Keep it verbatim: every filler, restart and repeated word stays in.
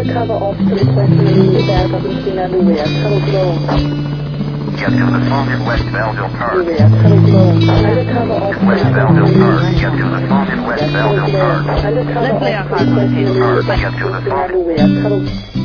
Undercover officer requesting the back of Christina Luria, Tuttle Grove. Get to the phone in West Belleville Park. Luria, Tuttle Grove. Undercover officer West Belleville Park. Get to the phone in West Belleville Park. Undercover Let's lay our officer cards on the requesting table. the back of Christina Luria, Tuttle